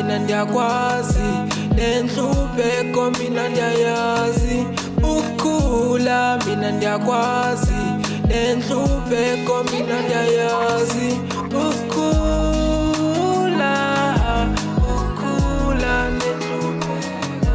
mina ndiyakwazi, nenhlupeko mina ndiyayazi. Ukukhula mina ndiyakwazi, nenhlupeko mina ndiyayazi. Ukukhula, ukukhula nenhlupeko.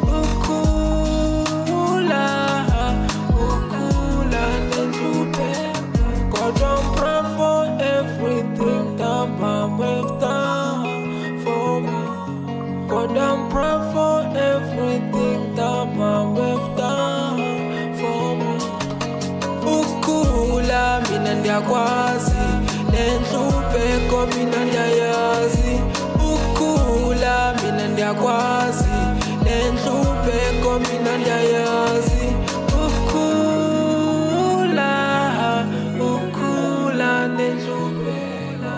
Ukukhula, ukukhula nenhlupeko. God, I'm proud for everything that Mama's done for me. God, I'm proud for everything that Mama's done for me. Ukukhula mina ndiyakwazi, nenhlupeko mina ndiyayazi. Ukukhula mina ndiyakwazi, nenhlupeko mina ndiyayazi. Ukukhula, ukukhula nenhlupeko.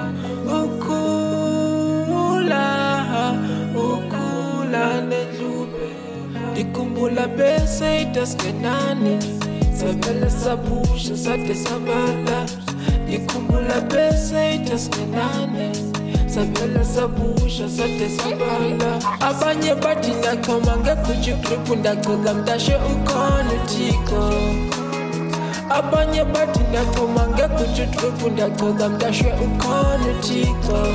Ukukhula, ukukhula nenhlupeko. Ndikhumbula besayita singenani, savele sabusha sade sabala. Ndikhumbula besayita singenani, savele sabusha sade sabala. Abanye bathi ndachoma ngekhujigriphu, ndacela mntashe ukhona uThixo. Abanye bathi ndachoma ngekhujigriphu, ndacela mntashe ukhona uThixo.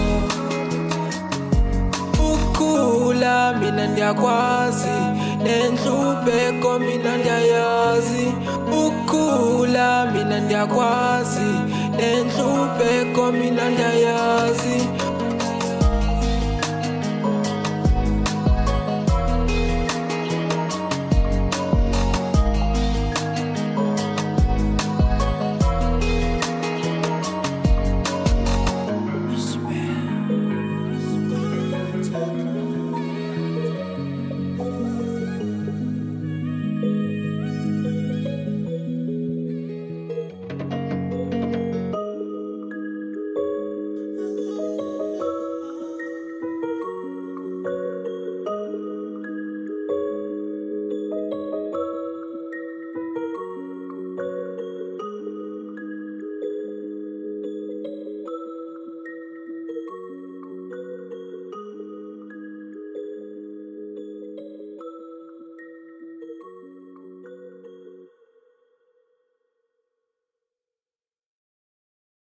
Ukukhula mina ndiyakwazi, nenhlupeko mina ndiyayazi. Ukukhula mina ndiyakwazi, nenhlupeko mina ndiyayazi.